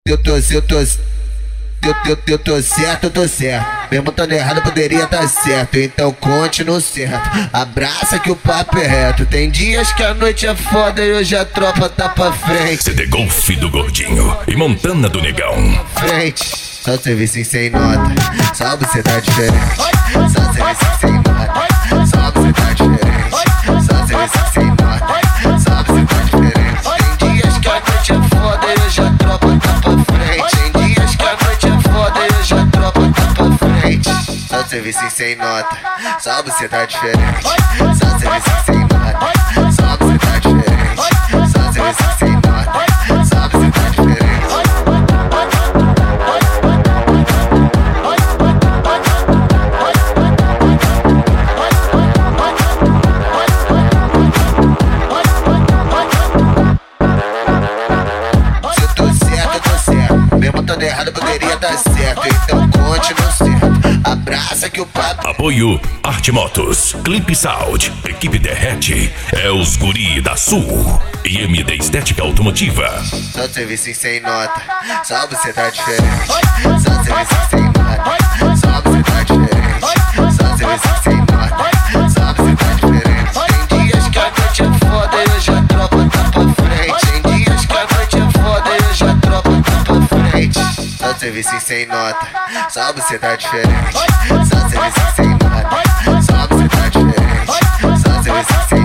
Eu tô certo, eu tô certo. Mesmo estando errado, poderia tá certo. Então conte no certo. Abraça que o papo é reto. Tem dias que a noite é foda e hoje a tropa tá pra frente. CD Golf do Gordinho e Montana do Negão. Frente, só serviço sem nota. Só você tá diferente. Só serviço sem nota. Só você tá diferente. Só serviço sem nota. Só você tá diferente. Tem dias que a noite é foda e hoje a tropa tá pra frente. Tem dias que a noite é foda e hoje a tropa tá pra frente. Só serviço sem nota. Só você tá diferente. Só serviço sem nota. Só você tá diferente. Só serviço sem nota. Só você tá diferente. Todo errado poderia dar certo, então conte no certo. Abraça que o papo. Apoio Arte Motos, Clip Sound, Equipe Derrete, é os guri da Sul e MD Estética Automotiva. Só serviço sem nota, só você tá diferente. Só serviço sem nota, só você tá diferente. Só serviço sem nota, só você tá diferente. Tem dias que a noite é foda e hoje a tropa tá pra frente. Tem dias que a noite é foda e hoje a tropa tá pra frente. Só serviço sem nota, só você tá diferente. Só serviço sem nota, só você tá diferente. Só serviço sem